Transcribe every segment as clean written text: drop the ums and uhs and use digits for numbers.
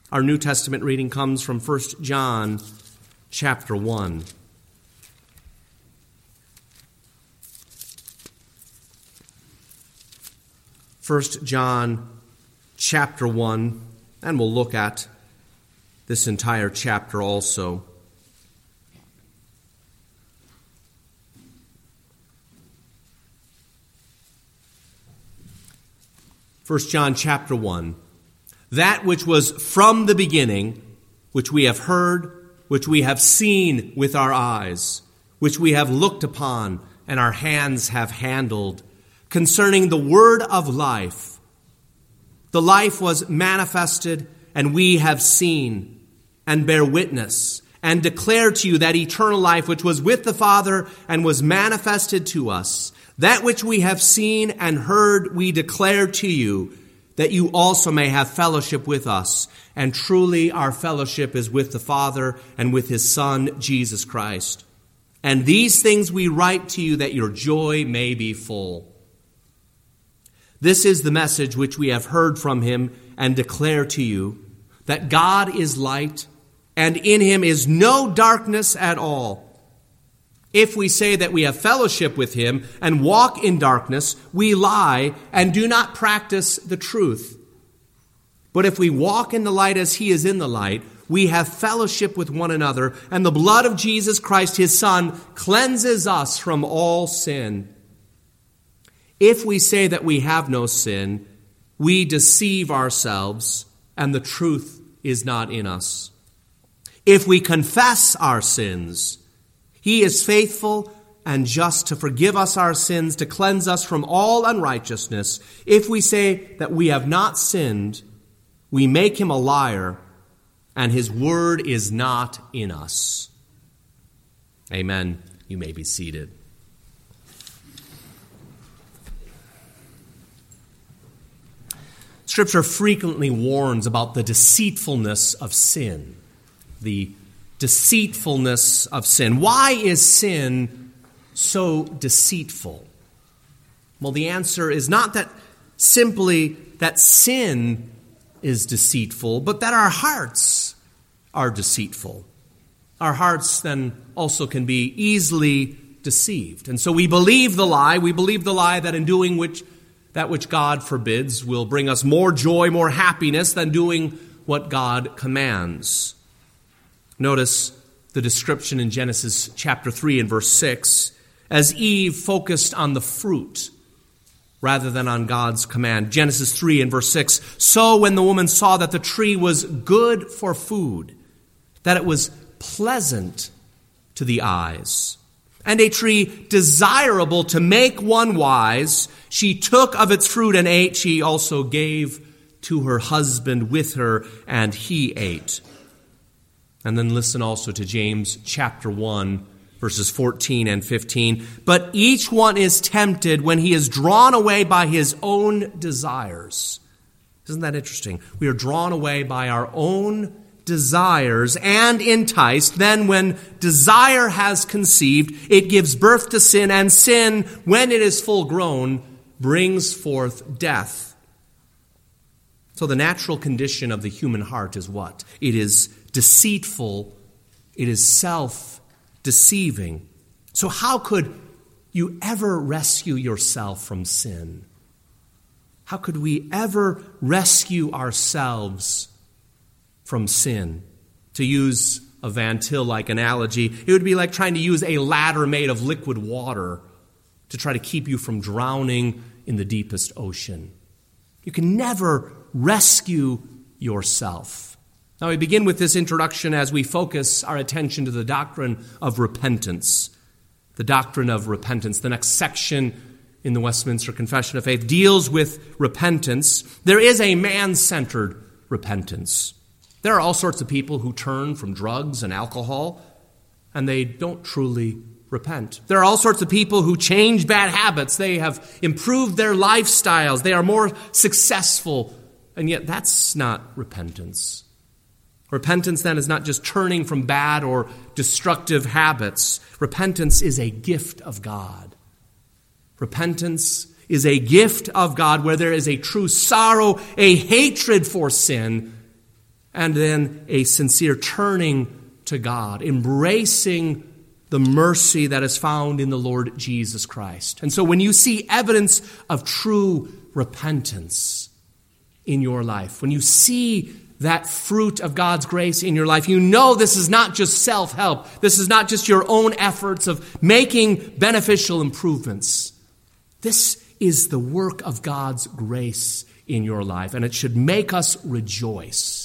Our New Testament reading comes from 1 John chapter 1. First John chapter 1, and we'll look at this entire chapter also. First John chapter 1. That which was from the beginning, which we have heard, which we have seen with our eyes, which we have looked upon and our hands have handled, concerning the word of life. The life was manifested, and we have seen and bear witness and declare to you that eternal life which was with the Father and was manifested to us. That which we have seen and heard we declare to you, that you also may have fellowship with us. And truly our fellowship is with the Father and with his Son, Jesus Christ. And these things we write to you that your joy may be full. This is the message which we have heard from him and declare to you, that God is light, and in him is no darkness at all. If we say that we have fellowship with him and walk in darkness, we lie and do not practice the truth. But if we walk in the light as he is in the light, we have fellowship with one another, and the blood of Jesus Christ, his Son, cleanses us from all sin. If we say that we have no sin, we deceive ourselves, and the truth is not in us. If we confess our sins, he is faithful and just to forgive us our sins, to cleanse us from all unrighteousness. If we say that we have not sinned, we make him a liar, and his word is not in us. Amen. You may be seated. Scripture frequently warns about the deceitfulness of sin. The deceitfulness of sin. Why is sin so deceitful? Well, the answer is not that simply that sin is deceitful, but that our hearts are deceitful. Our hearts then also can be easily deceived. And so we believe the lie. We believe the lie that in doing that which God forbids will bring us more joy, more happiness than doing what God commands. Notice the description in Genesis chapter 3 and verse 6, as Eve focused on the fruit rather than on God's command. Genesis 3 and verse 6, so when the woman saw that the tree was good for food, that it was pleasant to the eyes, and a tree desirable to make one wise, she took of its fruit and ate. She also gave to her husband with her, and he ate. And then listen also to James chapter 1, verses 14 and 15. But each one is tempted when he is drawn away by his own desires. Isn't that interesting? We are drawn away by our own desires and enticed. Then when desire has conceived, it gives birth to sin, and sin, when it is full grown, brings forth death. So the natural condition of the human heart is what? It is deceitful. It is self-deceiving. So how could you ever rescue yourself from sin? How could we ever rescue ourselves from sin? To use a Van Til-like analogy, it would be like trying to use a ladder made of liquid water to try to keep you from drowning in the deepest ocean. You can never rescue yourself. Now we begin with this introduction as we focus our attention to the doctrine of repentance. The doctrine of repentance. The next section in the Westminster Confession of Faith deals with repentance. There is a man-centered repentance. There are all sorts of people who turn from drugs and alcohol, and they don't truly repent. There are all sorts of people who change bad habits. They have improved their lifestyles. They are more successful, and yet that's not repentance. Repentance, then, is not just turning from bad or destructive habits. Repentance is a gift of God. Repentance is a gift of God where there is a true sorrow, a hatred for sin, and then a sincere turning to God, embracing the mercy that is found in the Lord Jesus Christ. And so when you see evidence of true repentance in your life, when you see that fruit of God's grace in your life, you know this is not just self-help. This is not just your own efforts of making beneficial improvements. This is the work of God's grace in your life, and it should make us rejoice.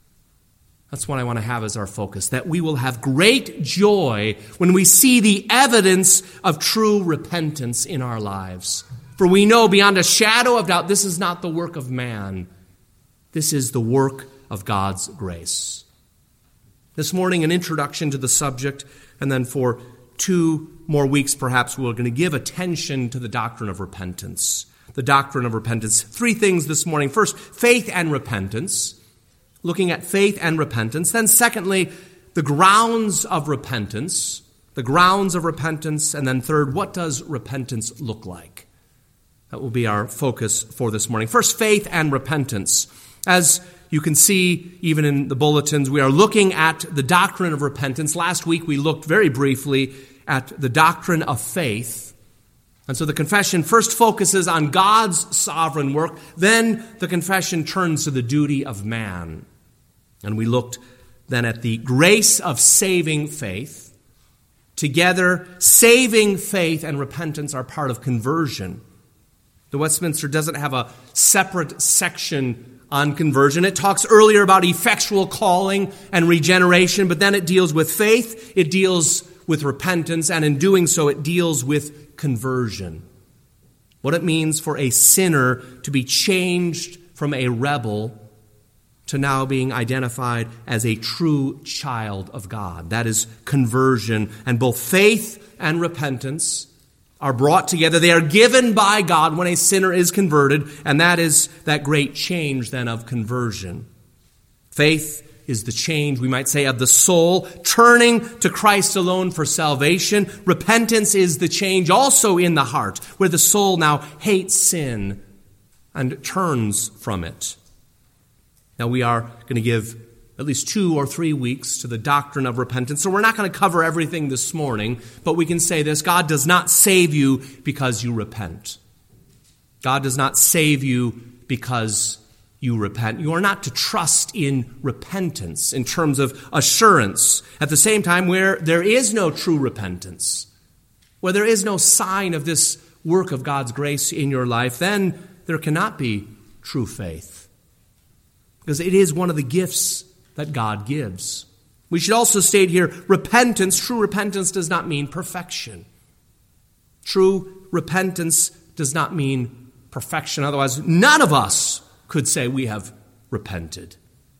That's what I want to have as our focus, that we will have great joy when we see the evidence of true repentance in our lives. For we know beyond a shadow of doubt, this is not the work of man. This is the work of God's grace. This morning, an introduction to the subject, and then for 2 more weeks, perhaps, we're going to give attention to the doctrine of repentance. The doctrine of repentance. 3 things this morning. First, faith and repentance. Looking at faith and repentance. Then secondly, the grounds of repentance. The grounds of repentance. And then third, what does repentance look like? That will be our focus for this morning. First, faith and repentance. As you can see, even in the bulletins, we are looking at the doctrine of repentance. Last week we looked very briefly at the doctrine of faith. And so the confession first focuses on God's sovereign work. Then the confession turns to the duty of man. And we looked then at the grace of saving faith. Together, saving faith and repentance are part of conversion. The Westminster doesn't have a separate section on conversion. It talks earlier about effectual calling and regeneration, but then it deals with faith, it deals with repentance, and in doing so, it deals with conversion. What it means for a sinner to be changed from a rebel to now being identified as a true child of God. That is conversion. And both faith and repentance are brought together. They are given by God when a sinner is converted, and that is that great change then of conversion. Faith is the change, we might say, of the soul, turning to Christ alone for salvation. Repentance is the change also in the heart, where the soul now hates sin and turns from it. Now, we are going to give at least 2 or 3 weeks to the doctrine of repentance. So we're not going to cover everything this morning, but we can say this: God does not save you because you repent. God does not save you because you repent. You are not to trust in repentance in terms of assurance. At the same time, where there is no true repentance, where there is no sign of this work of God's grace in your life, then there cannot be true faith. Because it is one of the gifts that God gives. We should also state here, repentance, true repentance does not mean perfection. True repentance does not mean perfection. Otherwise, none of us could say we have repented.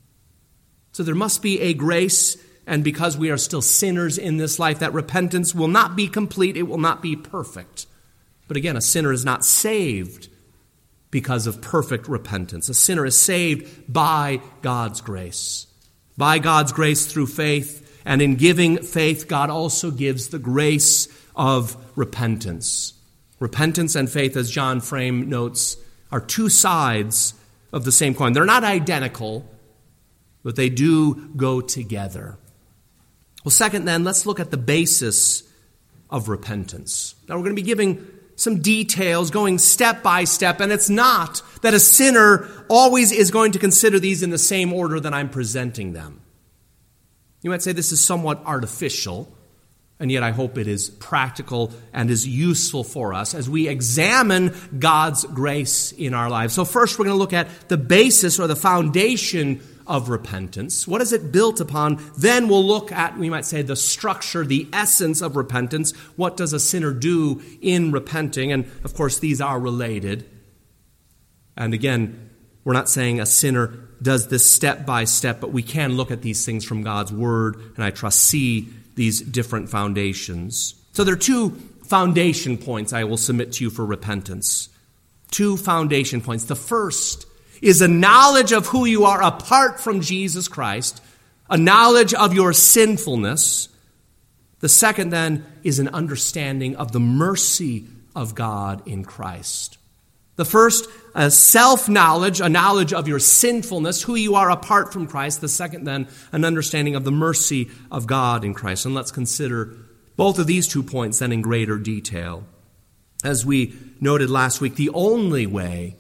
So there must be a grace, and because we are still sinners in this life, that repentance will not be complete, it will not be perfect. But again, a sinner is not saved because of perfect repentance. A sinner is saved by God's grace. By God's grace through faith, and in giving faith, God also gives the grace of repentance. Repentance and faith, as John Frame notes, are 2 sides of the same coin. They're not identical, but they do go together. Well, second then, let's look at the basis of repentance. Now we're going to be giving some details, going step by step, and it's not that a sinner always is going to consider these in the same order that I'm presenting them. You might say this is somewhat artificial, and yet I hope it is practical and is useful for us as we examine God's grace in our lives. So first we're going to look at the basis or the foundation of repentance. What is it built upon? Then we'll look at, we might say, the structure, the essence of repentance. What does a sinner do in repenting? And of course, these are related. And again, we're not saying a sinner does this step by step, but we can look at these things from God's word, and I trust see these different foundations. So there are 2 foundation points I will submit to you for repentance. 2 foundation points. The first is a knowledge of who you are apart from Jesus Christ, a knowledge of your sinfulness. The second, then, is an understanding of the mercy of God in Christ. The first, a self-knowledge, a knowledge of your sinfulness, who you are apart from Christ. The second, then, an understanding of the mercy of God in Christ. And let's consider both of these 2 points then in greater detail. As we noted last week, the only way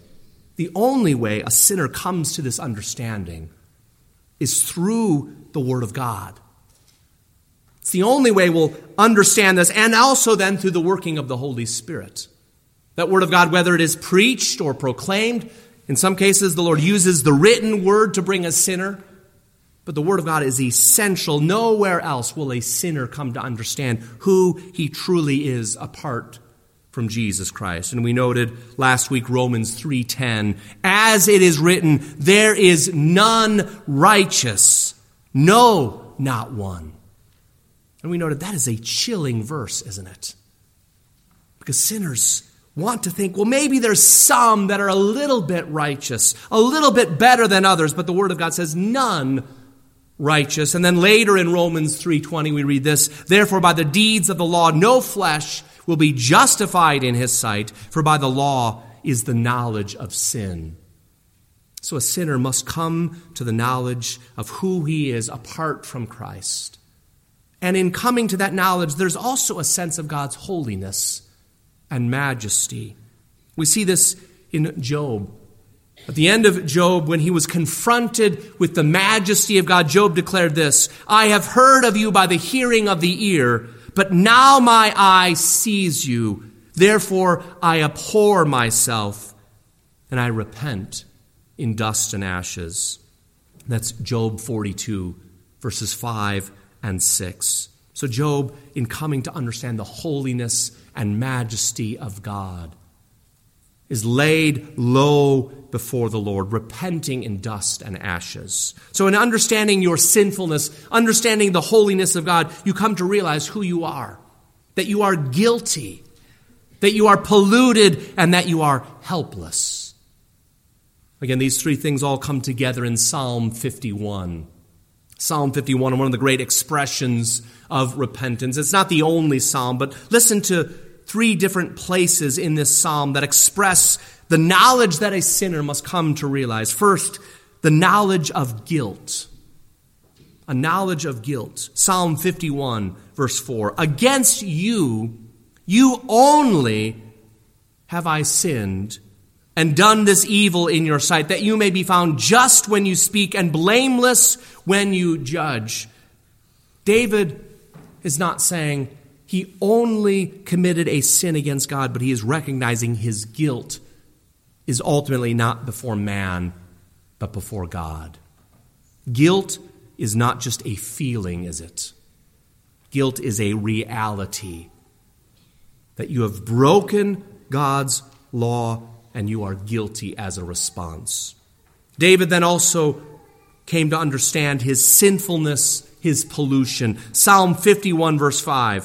a sinner comes to this understanding is through the Word of God. It's the only way we'll understand this, and also then through the working of the Holy Spirit. That Word of God, whether it is preached or proclaimed, in some cases the Lord uses the written Word to bring a sinner, but the Word of God is essential. Nowhere else will a sinner come to understand who he truly is apart from Jesus Christ. And we noted last week Romans 3:10, as it is written, there is none righteous, no, not one. And we noted that is a chilling verse, isn't it? Because sinners want to think, well, maybe there's some that are a little bit righteous, a little bit better than others, but the Word of God says none righteous. And then later in Romans 3:20 we read this, therefore by the deeds of the law no flesh will be justified in his sight, for by the law is the knowledge of sin. So a sinner must come to the knowledge of who he is apart from Christ. And in coming to that knowledge, there's also a sense of God's holiness and majesty. We see this in Job. At the end of Job, when he was confronted with the majesty of God, Job declared this, I have heard of you by the hearing of the ear, but now my eye sees you. Therefore I abhor myself, and I repent in dust and ashes. That's Job 42, verses 5 and 6. So Job, in coming to understand the holiness and majesty of God, is laid low before the Lord, repenting in dust and ashes. So in understanding your sinfulness, understanding the holiness of God, you come to realize who you are, that you are guilty, that you are polluted, and that you are helpless. Again, these three things all come together in Psalm 51. Psalm 51, one of the great expressions of repentance. It's not the only psalm, but listen to three different places in this psalm that express the knowledge that a sinner must come to realize. First, the knowledge of guilt. A knowledge of guilt. Psalm 51, verse 4. Against you, you only have I sinned and done this evil in your sight, that you may be found just when you speak and blameless when you judge. David is not saying he only committed a sin against God, but he is recognizing his guilt is ultimately not before man, but before God. Guilt is not just a feeling, is it? Guilt is a reality. That you have broken God's law and you are guilty as a response. David then also came to understand his sinfulness, his pollution. Psalm 51, verse 5.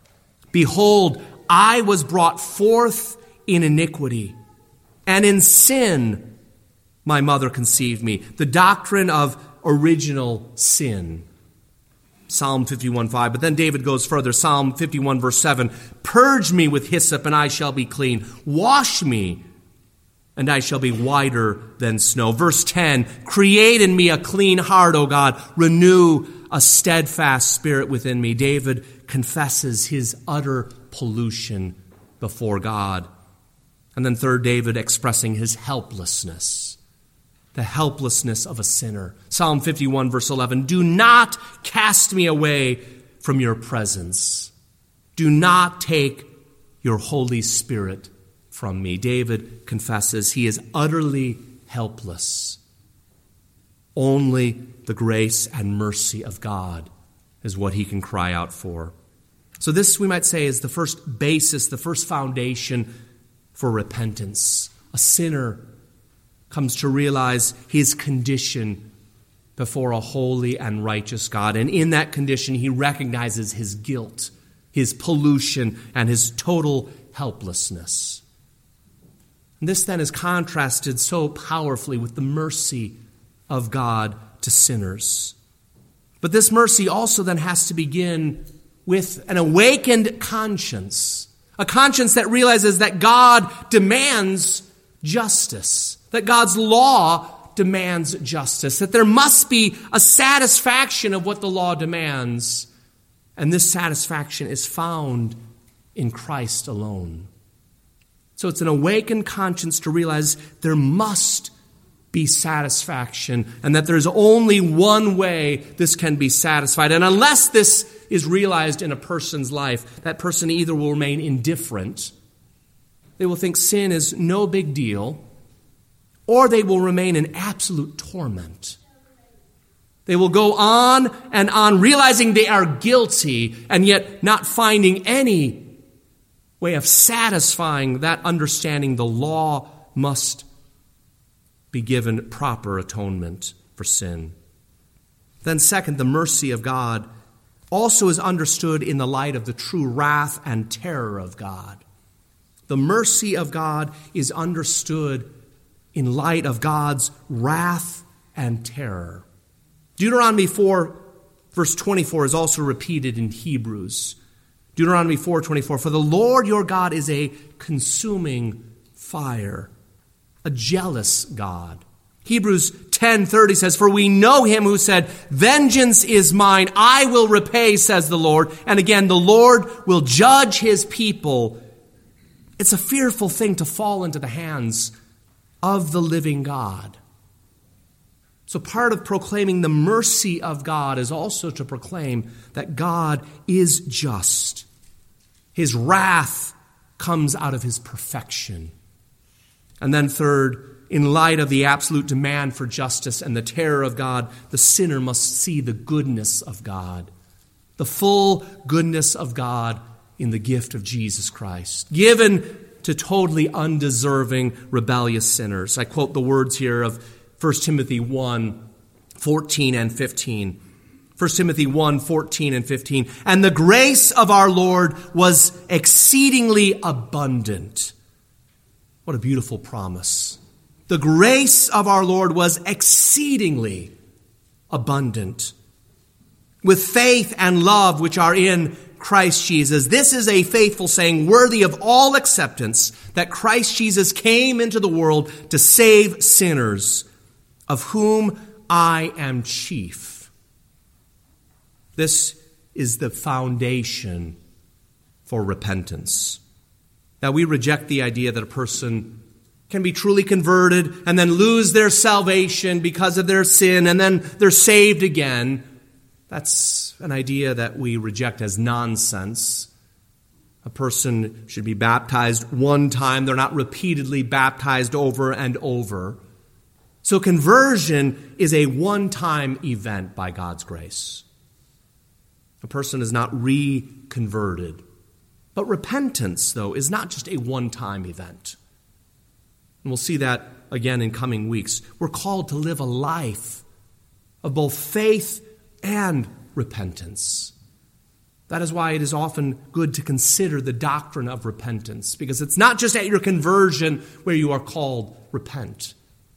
Behold, I was brought forth in iniquity, and in sin my mother conceived me. The doctrine of original sin. Psalm 51, 5. But then David goes further. Psalm 51, verse 7. Purge me with hyssop, and I shall be clean. Wash me, and I shall be whiter than snow. Verse 10, create in me a clean heart, O God. Renew a steadfast spirit within me. David confesses his utter pollution before God. And then third, David expressing his helplessness, the helplessness of a sinner. Psalm 51, verse 11, do not cast me away from your presence. Do not take your Holy Spirit from me. David confesses he is utterly helpless. Only the grace and mercy of God is what he can cry out for. So this, we might say, is the first basis, the first foundation for repentance. A sinner comes to realize his condition before a holy and righteous God. And in that condition, he recognizes his guilt, his pollution, and his total helplessness. And this then is contrasted so powerfully with the mercy of God to sinners. But this mercy also then has to begin with an awakened conscience, a conscience that realizes that God demands justice, that God's law demands justice, that there must be a satisfaction of what the law demands, and this satisfaction is found in Christ alone. So it's an awakened conscience to realize there must be satisfaction, and that there's only one way this can be satisfied. And unless this is realized in a person's life, that person either will remain indifferent, they will think sin is no big deal, or they will remain in absolute torment. They will go on and on, realizing they are guilty, and yet not finding any way of satisfying that understanding the law must be given proper atonement for sin. Then second, the mercy of God also is understood in the light of the true wrath and terror of God. The mercy of God is understood in light of God's wrath and terror. Deuteronomy 4, verse 24 is also repeated in Hebrews. Deuteronomy 4:24, for the Lord your God is a consuming fire, a jealous God. Hebrews 10:30 says, for we know him who said, vengeance is mine, I will repay, says the Lord. And again, the Lord will judge his people. It's a fearful thing to fall into the hands of the living God. So part of proclaiming the mercy of God is also to proclaim that God is just. His wrath comes out of his perfection. And then third, in light of the absolute demand for justice and the terror of God, the sinner must see the goodness of God, the full goodness of God in the gift of Jesus Christ, given to totally undeserving, rebellious sinners. I quote the words here of 1 Timothy 1, 14 and 15. 1 Timothy 1, 14 and 15. And the grace of our Lord was exceedingly abundant. What a beautiful promise. The grace of our Lord was exceedingly abundant, with faith and love which are in Christ Jesus. This is a faithful saying, worthy of all acceptance, that Christ Jesus came into the world to save sinners, of whom I am chief. This is the foundation for repentance. Now, we reject the idea that a person can be truly converted and then lose their salvation because of their sin, and then they're saved again. That's an idea that we reject as nonsense. A person should be baptized one time. They're not repeatedly baptized over and over. So conversion is a one-time event by God's grace. A person is not reconverted. But repentance, though, is not just a one-time event. And we'll see that again in coming weeks. We're called to live a life of both faith and repentance. That is why it is often good to consider the doctrine of repentance, because it's not just at your conversion where you are called repent.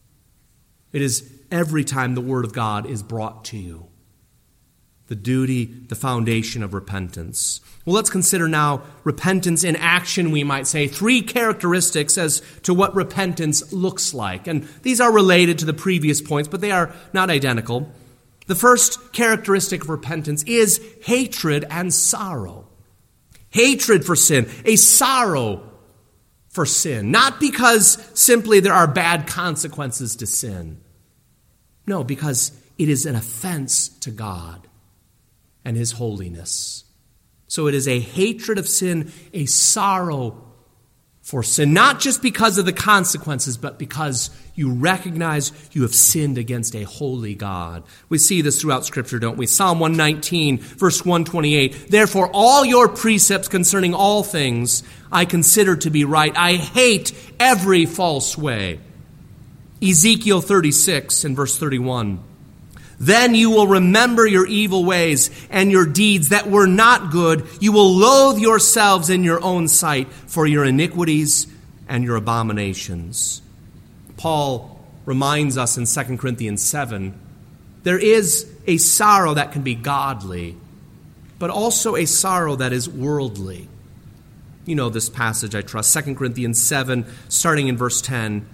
It is every time the Word of God is brought to you. The duty, the foundation of repentance. Well, let's consider now repentance in action, we might say. 3 characteristics as to what repentance looks like. And these are related to the previous points, but they are not identical. The first characteristic of repentance is hatred and sorrow. Hatred for sin, a sorrow for sin. Not because simply there are bad consequences to sin. No, because it is an offense to God and his holiness. So it is a hatred of sin, a sorrow for sin, not just because of the consequences, but because you recognize you have sinned against a holy God. We see this throughout Scripture, don't we? Psalm 119, verse 128, therefore all your precepts concerning all things I consider to be right. I hate every false way. Ezekiel 36 and verse 31, then you will remember your evil ways and your deeds that were not good. You will loathe yourselves in your own sight for your iniquities and your abominations. Paul reminds us in 2 Corinthians 7, there is a sorrow that can be godly, but also a sorrow that is worldly. You know this passage, I trust. 2 Corinthians 7, starting in verse 10.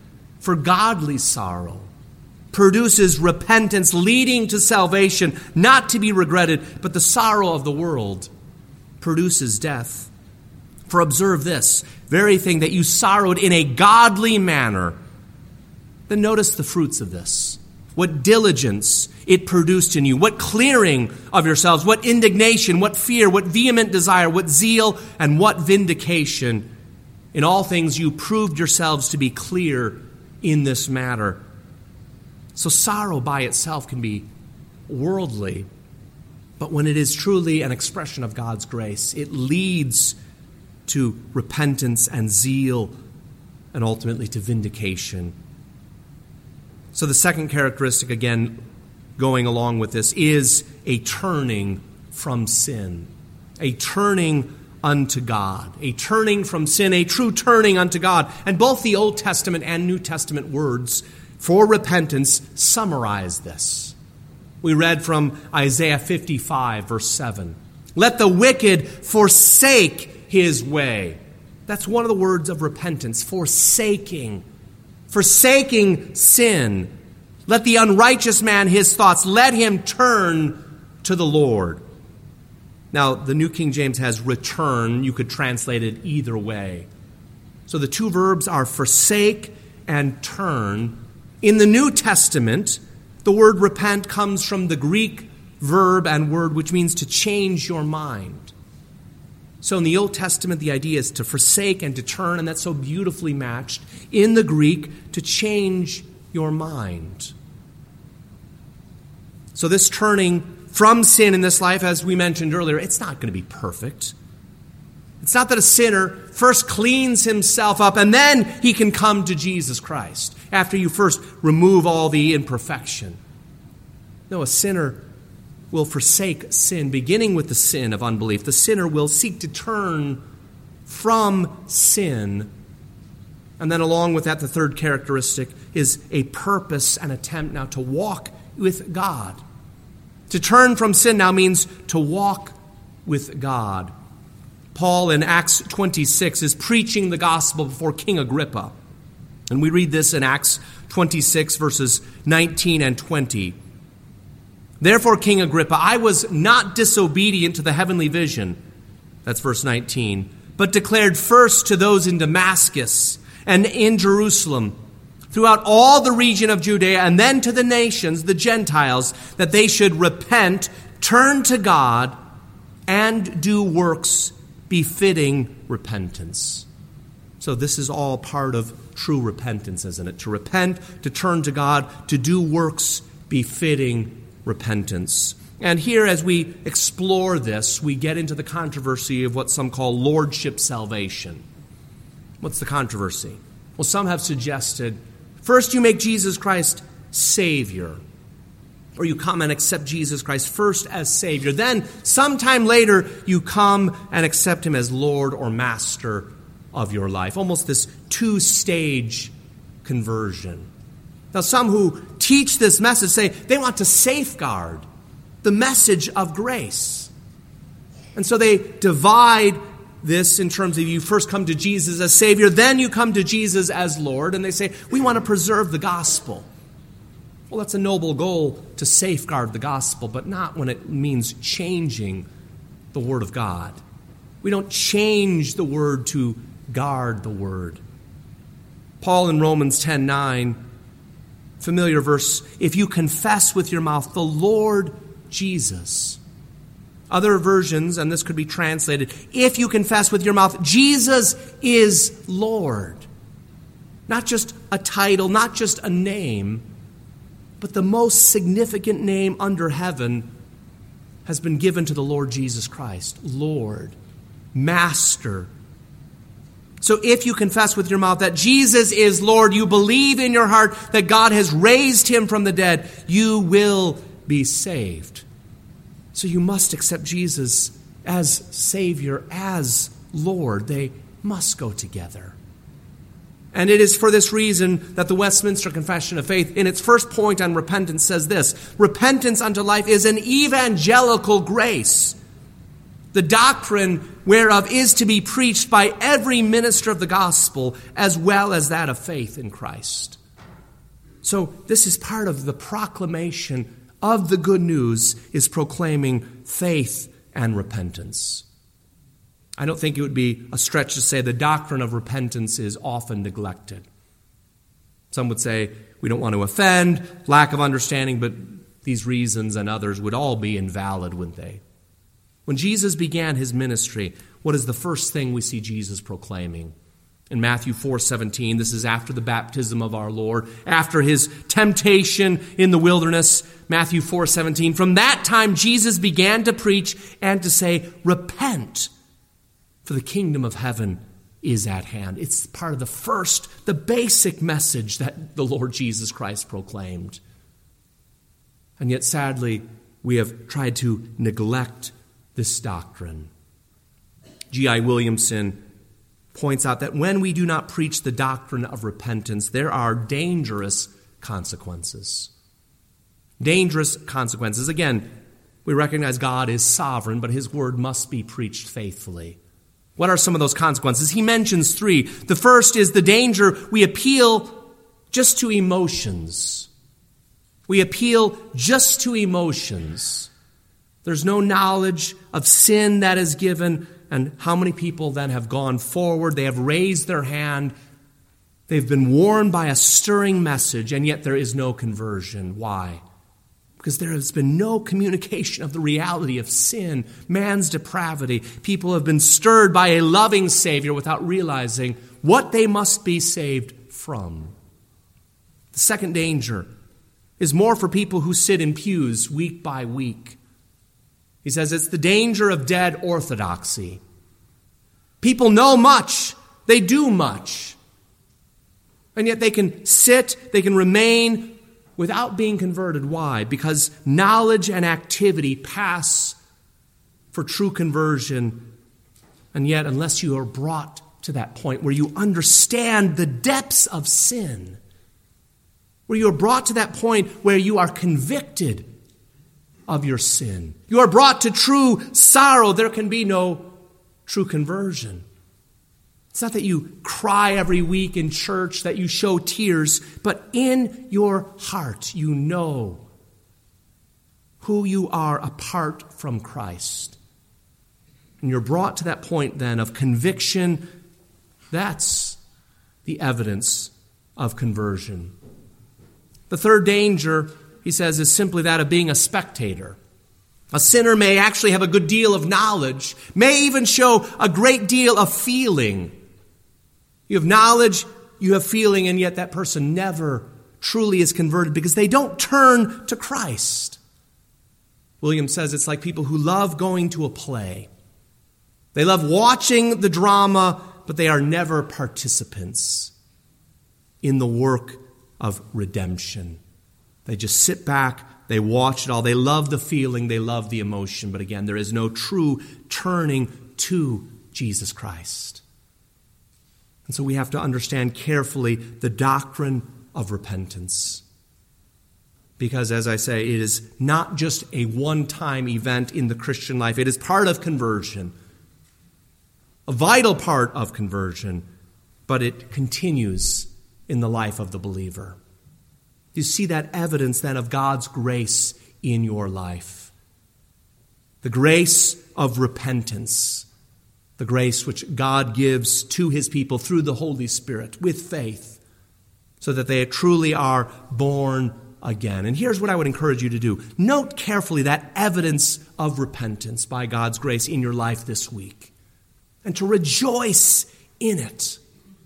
For godly sorrow produces repentance leading to salvation, not to be regretted, but the sorrow of the world produces death. For observe this very thing, that you sorrowed in a godly manner. Then notice the fruits of this. What diligence it produced in you, what clearing of yourselves, what indignation, what fear, what vehement desire, what zeal, and what vindication. In all things you proved yourselves to be clear in this matter. So sorrow by itself can be worldly, but when it is truly an expression of God's grace, it leads to repentance and zeal and ultimately to vindication. So the second characteristic, again, going along with this, is a turning from sin, a turning unto God, a turning from sin, a true turning unto God. And both the Old Testament and New Testament words for repentance summarize this. We read from Isaiah 55, verse 7. Let the wicked forsake his way. That's one of the words of repentance, forsaking sin. Let the unrighteous man his thoughts, let him turn to the Lord. Now, the New King James has return. You could translate it either way. So the two verbs are forsake and turn. In the New Testament, the word repent comes from the Greek verb and word which means to change your mind. So in the Old Testament, the idea is to forsake and to turn, and that's so beautifully matched in the Greek, to change your mind. So this turning from sin in this life, as we mentioned earlier, it's not going to be perfect. It's not that a sinner first cleans himself up and then he can come to Jesus Christ after you first remove all the imperfection. No, a sinner will forsake sin, beginning with the sin of unbelief. The sinner will seek to turn from sin. And then along with that, the third characteristic is a purpose and attempt now to walk with God. To turn from sin now means to walk with God. Paul in Acts 26 is preaching the gospel before King Agrippa. And we read this in Acts 26, verses 19 and 20. Therefore, King Agrippa, I was not disobedient to the heavenly vision. That's verse 19. But declared first to those in Damascus and in Jerusalem, throughout all the region of Judea, and then to the nations, the Gentiles, that they should repent, turn to God, and do works befitting repentance. So this is all part of true repentance, isn't it? To repent, to turn to God, to do works befitting repentance. And here, as we explore this, we get into the controversy of what some call lordship salvation. What's the controversy? Well, some have suggested, first you make Jesus Christ Savior, or you come and accept Jesus Christ first as Savior. Then, sometime later, you come and accept Him as Lord or Master of your life. Almost this two-stage conversion. Now, some who teach this message say they want to safeguard the message of grace. And so they divide this in terms of you first come to Jesus as Savior, then you come to Jesus as Lord, and they say, we want to preserve the gospel. Well, that's a noble goal, to safeguard the gospel, but not when it means changing the Word of God. We don't change the Word to guard the Word. Paul in Romans 10:9, familiar verse, if you confess with your mouth the Lord Jesus. Other versions, and this could be translated, if you confess with your mouth, Jesus is Lord. Not just a title, not just a name, but the most significant name under heaven has been given to the Lord Jesus Christ. Lord, Master. So if you confess with your mouth that Jesus is Lord, you believe in your heart that God has raised Him from the dead, you will be saved. So you must accept Jesus as Savior, as Lord. They must go together. And it is for this reason that the Westminster Confession of Faith, in its first point on repentance, says this: repentance unto life is an evangelical grace, the doctrine whereof is to be preached by every minister of the gospel, as well as that of faith in Christ. So this is part of the proclamation of the good news, is proclaiming faith and repentance. I don't think it would be a stretch to say the doctrine of repentance is often neglected. Some would say we don't want to offend, lack of understanding, but these reasons and others would all be invalid, wouldn't they? When Jesus began his ministry, what is the first thing we see Jesus proclaiming? In Matthew 4:17, this is after the baptism of our Lord, after his temptation in the wilderness, Matthew 4:17. From that time, Jesus began to preach and to say, repent, for the kingdom of heaven is at hand. It's part of the basic message that the Lord Jesus Christ proclaimed. And yet, sadly, we have tried to neglect this doctrine. G.I. Williamson points out that when we do not preach the doctrine of repentance, there are dangerous consequences. Dangerous consequences. Again, we recognize God is sovereign, but his word must be preached faithfully. What are some of those consequences? He mentions three. The first is the danger we appeal just to emotions. We appeal just to emotions. There's no knowledge of sin that is given. And how many people then have gone forward? They have raised their hand. They've been warned by a stirring message, and yet there is no conversion. Why? Because there has been no communication of the reality of sin, man's depravity. People have been stirred by a loving Savior without realizing what they must be saved from. The second danger is more for people who sit in pews week by week. He says it's the danger of dead orthodoxy. People know much, they do much, and yet they can sit, they can remain without being converted. Why? Because knowledge and activity pass for true conversion, and yet unless you are brought to that point where you understand the depths of sin, where you are brought to that point where you are convicted of your sin, you are brought to true sorrow, there can be no true conversion. It's not that you cry every week in church, that you show tears, but in your heart you know who you are apart from Christ. And you're brought to that point then of conviction. That's the evidence of conversion. The third danger, he says, is simply that of being a spectator. A sinner may actually have a good deal of knowledge, may even show a great deal of feeling. You have knowledge, you have feeling, and yet that person never truly is converted because they don't turn to Christ. William says it's like people who love going to a play. They love watching the drama, but they are never participants in the work of redemption. They just sit back, they watch it all, they love the feeling, they love the emotion, but again, there is no true turning to Jesus Christ. And so we have to understand carefully the doctrine of repentance. Because, as I say, it is not just a one-time event in the Christian life. It is part of conversion, a vital part of conversion, but it continues in the life of the believer. You see that evidence then of God's grace in your life. The grace of repentance. The grace which God gives to his people through the Holy Spirit with faith so that they truly are born again. And here's what I would encourage you to do. Note carefully that evidence of repentance by God's grace in your life this week and to rejoice in it.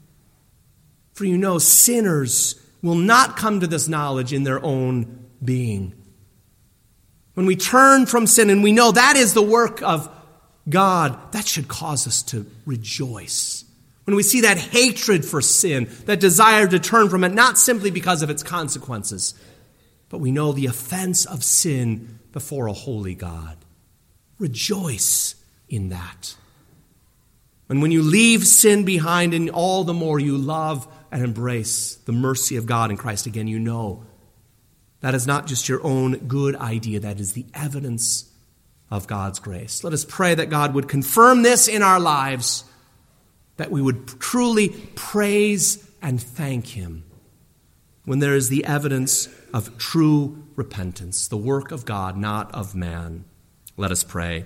For you know, sinners will not come to this knowledge in their own being. When we turn from sin and we know that is the work of God, that should cause us to rejoice. When we see that hatred for sin, that desire to turn from it, not simply because of its consequences, but we know the offense of sin before a holy God. Rejoice in that. And when you leave sin behind, and all the more you love and embrace the mercy of God in Christ, again, you know that is not just your own good idea, that is the evidence of God's grace. Let us pray that God would confirm this in our lives, that we would truly praise and thank him. when there is the evidence of true repentance, the work of God, not of man. Let us pray.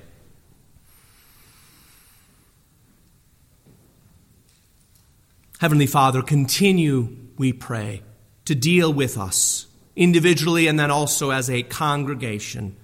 Heavenly Father, continue, we pray, to deal with us individually and then also as a congregation.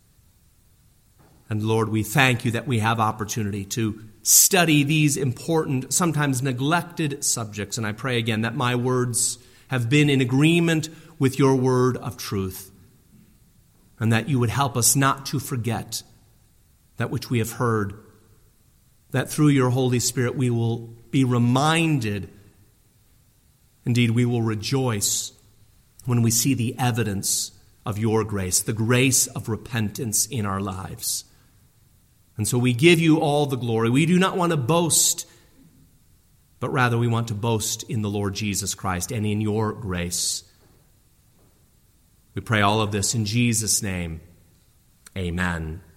And Lord, we thank you that we have opportunity to study these important, sometimes neglected subjects. And I pray again that my words have been in agreement with your word of truth, and that you would help us not to forget that which we have heard, that through your Holy Spirit we will be reminded, indeed we will rejoice when we see the evidence of your grace, the grace of repentance in our lives. And so we give you all the glory. We do not want to boast, but rather we want to boast in the Lord Jesus Christ and in your grace. We pray all of this in Jesus' name. Amen.